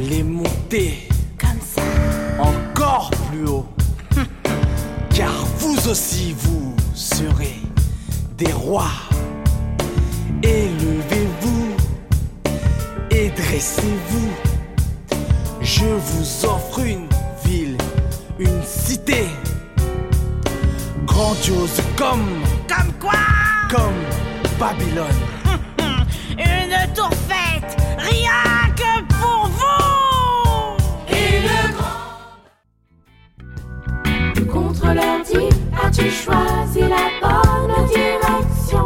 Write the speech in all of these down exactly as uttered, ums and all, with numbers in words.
allez monter comme ça, encore plus haut. Car vous aussi vous serez des rois. Élevez-vous et dressez-vous. Je vous offre une ville, une cité grandiose comme... Comme quoi? Comme Babylone. Une tour faite rien que pour vous. Et le grand contrôleur dit: as-tu choisi la bonne direction?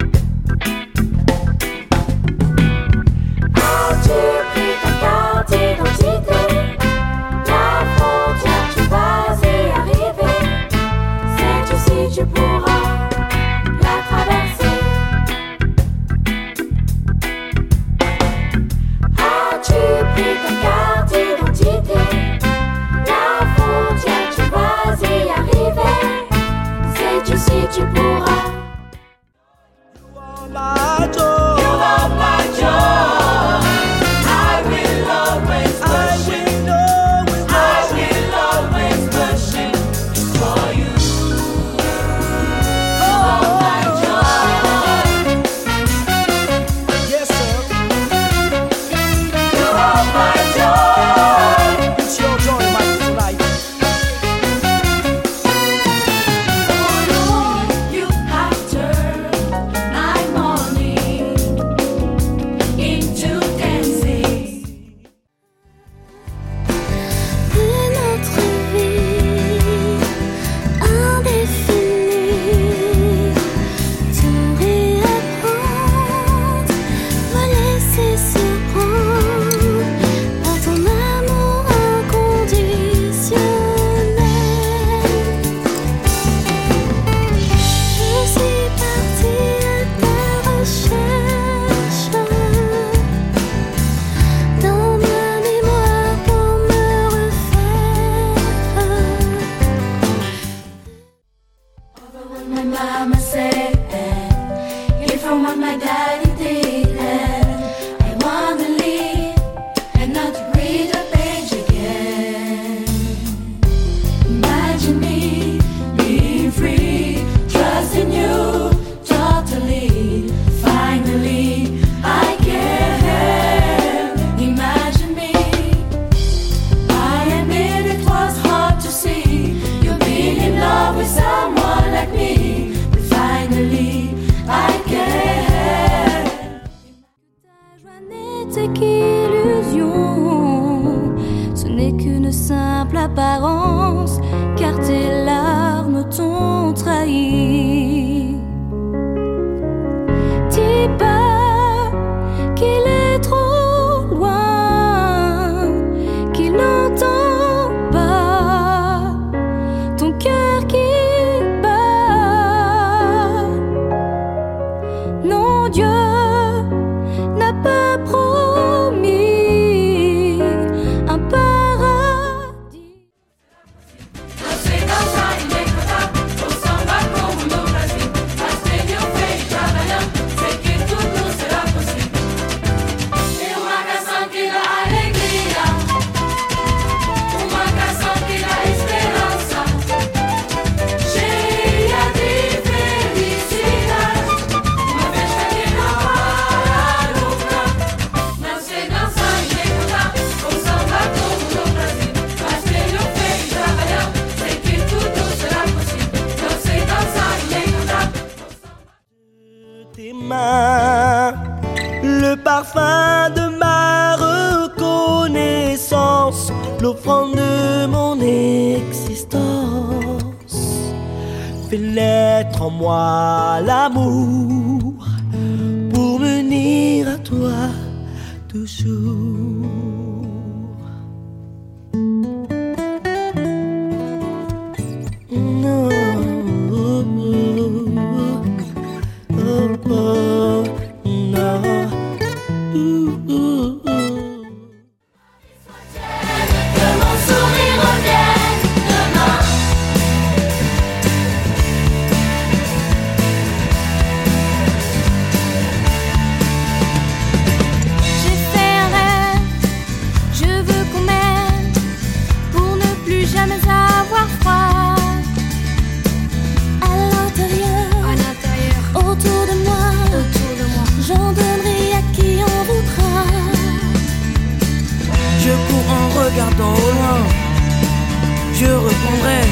As-tu pris ta carte d'identité? La frontière, tu vas y arriver. Sais-tu si tu pourras la traverser? As-tu pris ta carte d'identité? La frontière, tu vas y arriver. Sais-tu si tu pourras? You are my joy. You are my joy. I will always I worship. will always I will always worship for you. You are my joy. Yes, sir. You are my joy. It's your joy, Mike, tonight. Oh Lord, you have turned my morning into dancing. De notre vie indéfinie, tout réapprendre, me laisser surprendre par ton amour inconditionnel. Je suis partie à ta recherche dans ma mémoire pour me refaire. Over what my mama said, hear from what my daddy did. I wanna live and not read a page again. Imagine me being free, trusting you totally. Finally, I can. Imagine me. I admit it was hard to see you being in love with someone like me, but finally I can. Ta joie n'était qu'illusion, ce n'est qu'une simple apparence, car tes larmes t'ont trahi. Dis pas qu'il est trop loin, qu'il n'entend pas ton cœur qui bat. Non, Dieu n'a pas promis un paradis. Eu sei dançar e nem cantar, o samba como no Brasil. Mas tenho fé e trabalhando, sei que tudo será possível. E uma canção que dá alegria, uma canção que dá esperança, cheia de felicidade. Uma festa que não para nunca. Não sei dançar e nem cantar, o samba como no Brasil. Mas tenho fé e trabalhando, sei que tudo será possível. Não sei dançar e nem cantar. Tes mains, le parfum de ma reconnaissance, l'offrande de mon existence. Fais naître en moi l'amour pour venir à toi toujours. No. Oh, oh, no. Ooh, ooh, ooh. Que mon sourire revienne demain. J'ai fait un rêve j'aime avoir froid. À l'intérieur, À l'intérieur, autour de moi, autour de moi, j'en donnerai à qui en voudra. Je cours en regardant au loin, je reprendrai